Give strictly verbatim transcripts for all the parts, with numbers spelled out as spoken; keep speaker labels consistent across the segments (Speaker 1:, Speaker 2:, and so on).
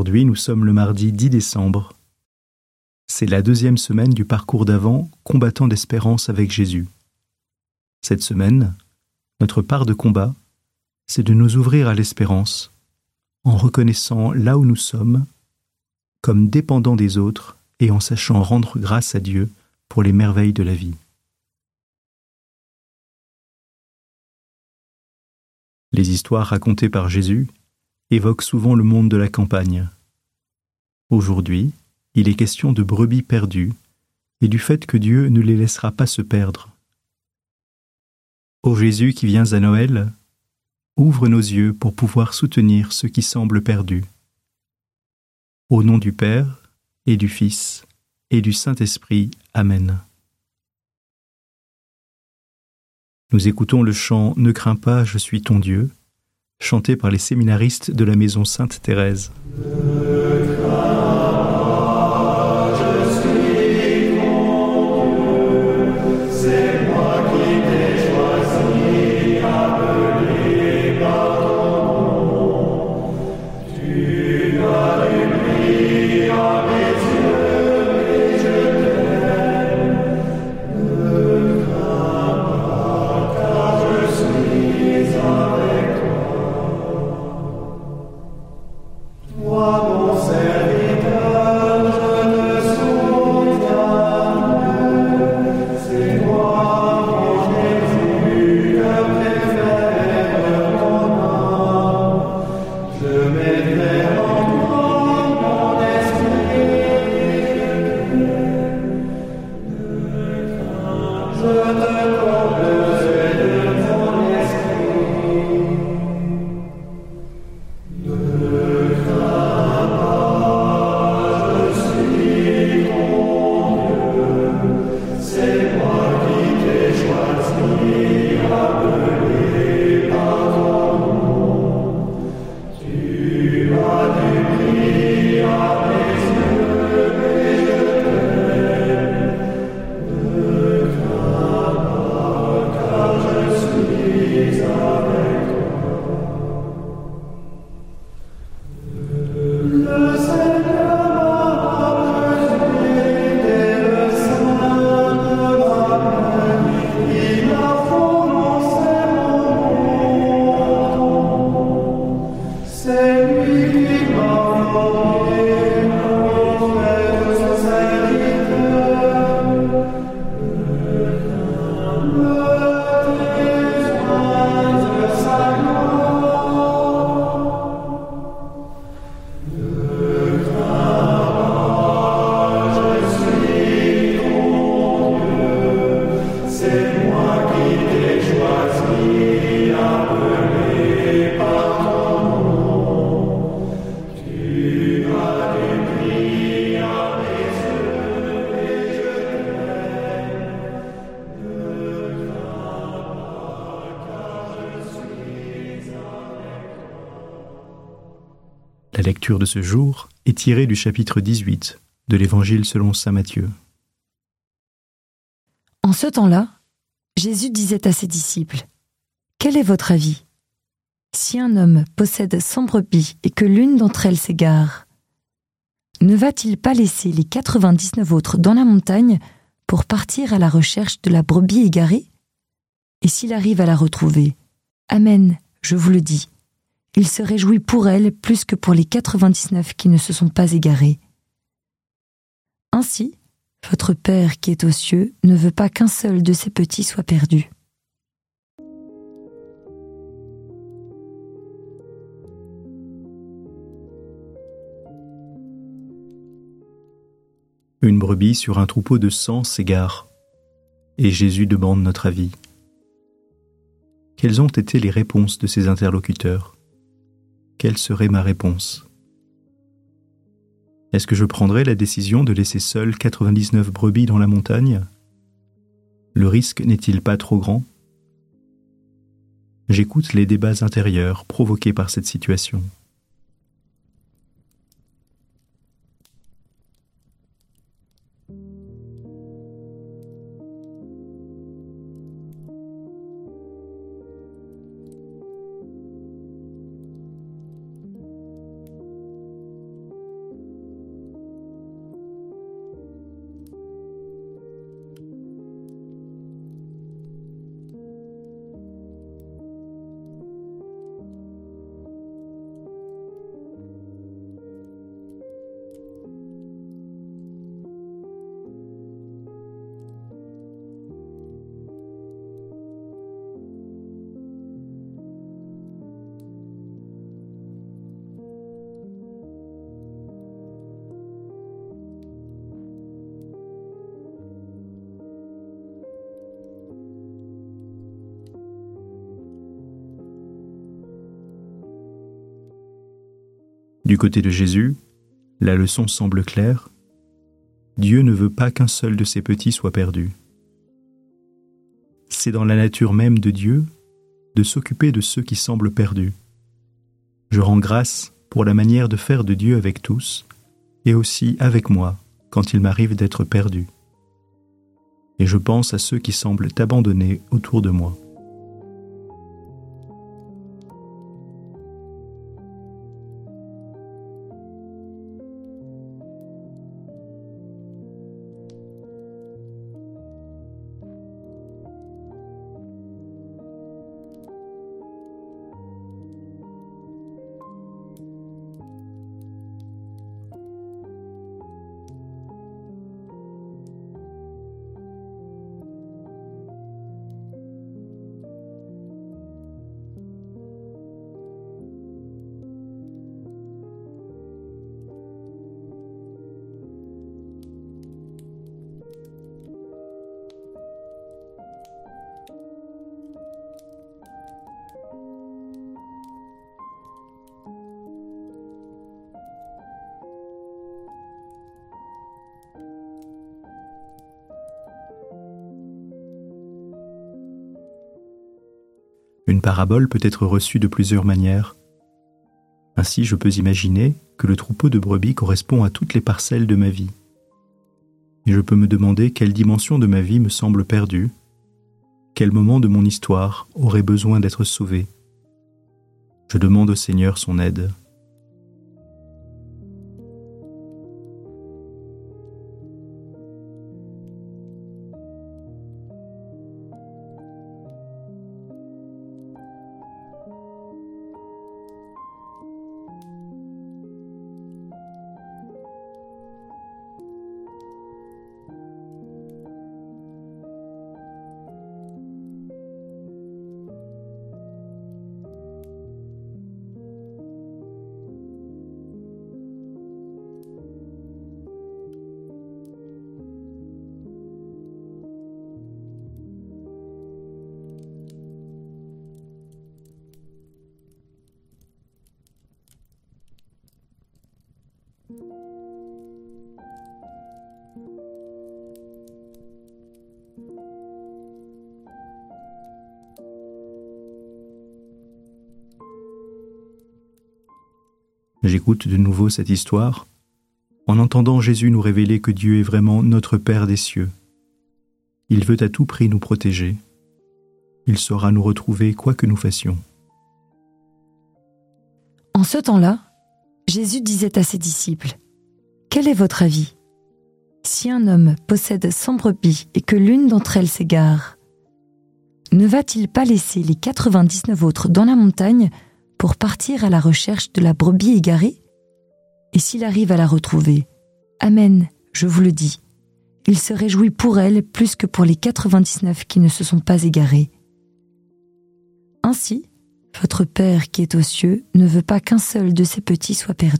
Speaker 1: Aujourd'hui, nous sommes le mardi dix décembre. C'est la deuxième semaine du parcours d'Avent, combattant d'espérance avec Jésus. Cette semaine, notre part de combat, c'est de nous ouvrir à l'espérance, en reconnaissant là où nous sommes, comme dépendants des autres et en sachant rendre grâce à Dieu pour les merveilles de la vie. Les histoires racontées par Jésus évoquent souvent le monde de la campagne. Aujourd'hui, il est question de brebis perdues et du fait que Dieu ne les laissera pas se perdre. Ô Jésus qui viens à Noël, ouvre nos yeux pour pouvoir soutenir ceux qui semblent perdus. Au nom du Père et du Fils et du Saint-Esprit. Amen. Nous écoutons le chant « Ne crains pas, je suis ton Dieu », chanté par les séminaristes de la maison Sainte-Thérèse. La lecture de ce jour est tirée du chapitre dix-huit de l'Évangile selon saint Matthieu.
Speaker 2: En ce temps-là, Jésus disait à ses disciples : « Quel est votre avis ? Si un homme possède cent brebis et que l'une d'entre elles s'égare, ne va-t-il pas laisser les quatre-vingt-dix-neuf autres dans la montagne pour partir à la recherche de la brebis égarée ? Et s'il arrive à la retrouver, amen, je vous le dis, il se réjouit pour elle plus que pour les quatre-vingt-dix-neuf qui ne se sont pas égarés. Ainsi, votre Père qui est aux cieux ne veut pas qu'un seul de ses petits soit perdu. »
Speaker 1: Une brebis sur un troupeau de cent s'égare, et Jésus demande notre avis. Quelles ont été les réponses de ses interlocuteurs ? Quelle serait ma réponse ? Est-ce que je prendrais la décision de laisser seules quatre-vingt-dix-neuf brebis dans la montagne ? Le risque n'est-il pas trop grand ? J'écoute les débats intérieurs provoqués par cette situation. Du côté de Jésus, la leçon semble claire. Dieu ne veut pas qu'un seul de ses petits soit perdu. C'est dans la nature même de Dieu de s'occuper de ceux qui semblent perdus. Je rends grâce pour la manière de faire de Dieu avec tous, et aussi avec moi, quand il m'arrive d'être perdu. Et je pense à ceux qui semblent abandonnés autour de moi. Une parabole peut être reçue de plusieurs manières. Ainsi, je peux imaginer que le troupeau de brebis correspond à toutes les parcelles de ma vie. Et je peux me demander quelle dimension de ma vie me semble perdue, quel moment de mon histoire aurait besoin d'être sauvé. Je demande au Seigneur son aide. J'écoute de nouveau cette histoire, en entendant Jésus nous révéler que Dieu est vraiment notre Père des cieux. Il veut à tout prix nous protéger. Il saura nous retrouver quoi que nous fassions.
Speaker 2: En ce temps-là, Jésus disait à ses disciples : « Quel est votre avis ? Si un homme possède cent brebis et que l'une d'entre elles s'égare, ne va-t-il pas laisser les quatre-vingt-dix-neuf autres dans la montagne pour partir à la recherche de la brebis égarée ? Et s'il arrive à la retrouver, amen, je vous le dis, il se réjouit pour elle plus que pour les quatre-vingt-dix-neuf qui ne se sont pas égarés. Ainsi, votre Père qui est aux cieux ne veut pas qu'un seul de ses petits soit perdu. »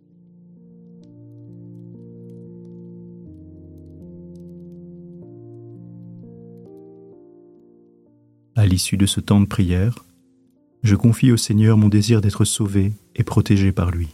Speaker 1: À l'issue de ce temps de prière, je confie au Seigneur mon désir d'être sauvé et protégé par lui.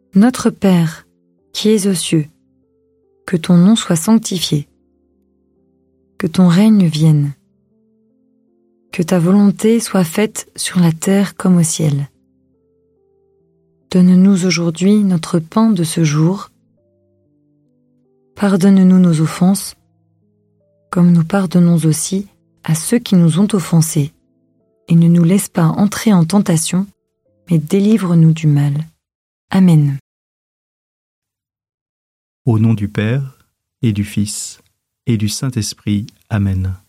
Speaker 2: Notre Père, qui es aux cieux, que ton nom soit sanctifié, que ton règne vienne, que ta volonté soit faite sur la terre comme au ciel. Donne-nous aujourd'hui notre pain de ce jour. Pardonne-nous nos offenses, comme nous pardonnons aussi à ceux qui nous ont offensés, et ne nous laisse pas entrer en tentation, mais délivre-nous du mal. Amen.
Speaker 1: Au nom du Père, et du Fils, et du Saint-Esprit. Amen.